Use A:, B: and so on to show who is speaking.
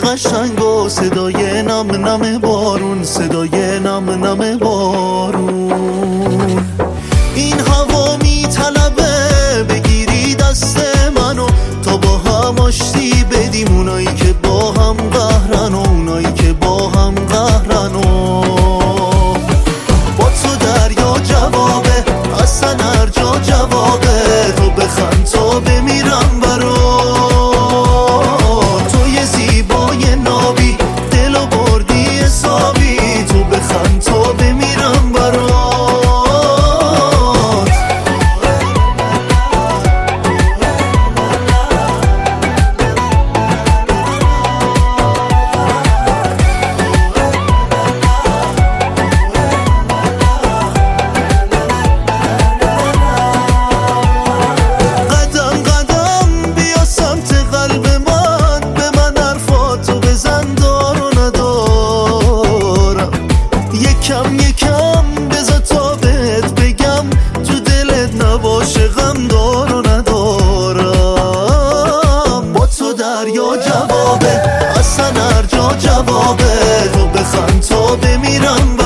A: قشنگ و صدای نم نم بارون، صدای نم نم بارون. این هوا میطلبه بگیری دست منو تا با هم آشتی بدیم، اونایی که با هم قهرن و اونایی که با هم قهرن. و با تو دریا جوابه، اصلا هر جا جوابه، تو بخند تا بمیرم برات. تو یه زیبای نابی، دلو بردی حسابی، تو بخند تا بمیرم برات. یکم یکم بذار تا بهت بگم، تو دلت نباشه غم دار و ندارم. با تو دریا جوابه، اصلا هر جا جوابه، تو بخند تا بمیرم.